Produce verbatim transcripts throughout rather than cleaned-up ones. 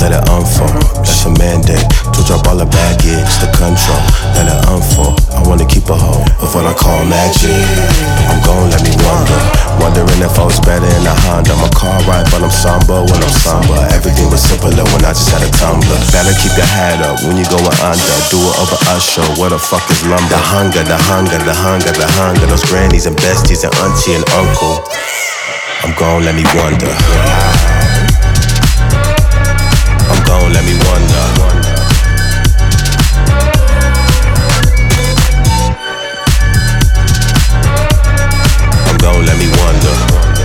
let it unfold. That's a mandate. To drop all the baggage, the control. Let it unfold. I wanna keep a hold of what I call magic. I'm gon' let me wonder. Wondering if I was better in a Honda. My car right, but I'm somber when I'm somber. Everything was simpler when I just had a tumbler. Better keep your head up when you going under. Do it over Usher. What the fuck is lumber? The hunger, the hunger, the hunger, the hunger. Those grannies and besties and auntie and uncle. I'm gon' let me wonder. I'm gon' let me wonder. I'm gon' let me wonder.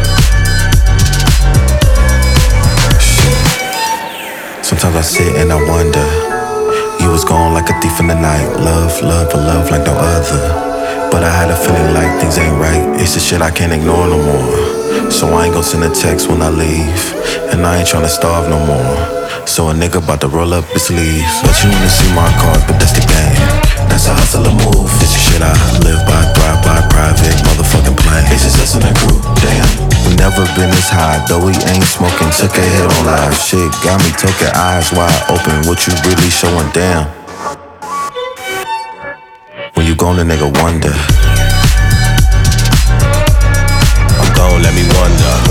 Sometimes I sit and I wonder. You was gone like a thief in the night. Love, love, for love like no other. But I had a feeling like things ain't right. It's the shit I can't ignore no more. So I ain't gon' send a text when I leave. And I ain't tryna starve no more. So a nigga bout to roll up his sleeves. But you wanna see my card, but that's the game. That's a hustler move. This is shit I live by, thrive by, private motherfucking plane. It's just us in the group, damn. We never been this high, though we ain't smoking. Took a hit on live shit, got me took eyes wide open. What you really showing, damn. When you gonna nigga wonder. I'm gon' let me wonder.